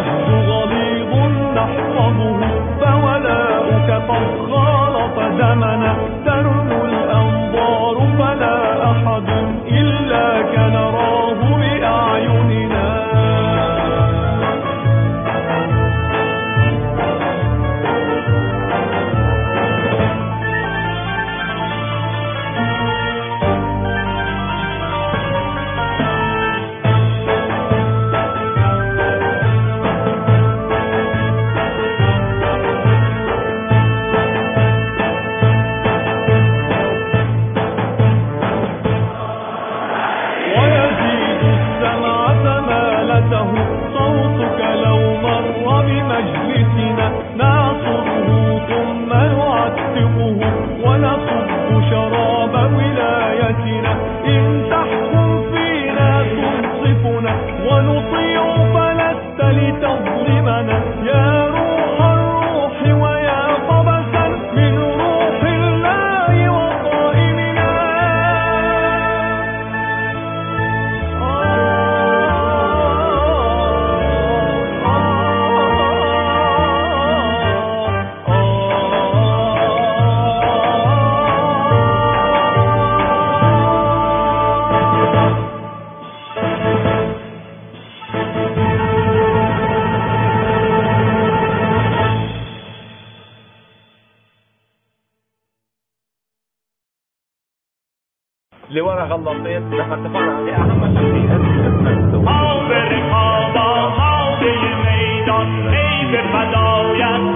العهد غليظ نحفظه، فولاؤك قد خالط زمنا، ترنو الأنظار فلا أحد إلاك نراه بأعيننا. صوتك لو مر بمجلسنا نعصره ثم نعتقه، ونصب شراب ولايتنا. إن تحكم فينا تنصفنا، ونطيع فلست لتظلمنا. يا روح الروح ويا قبسا من روح الله وقائمنا. لورا غلطين نحن اتفقنا على اهم شيء حاضر القضاء حاضر الميدان، اي بالفدايا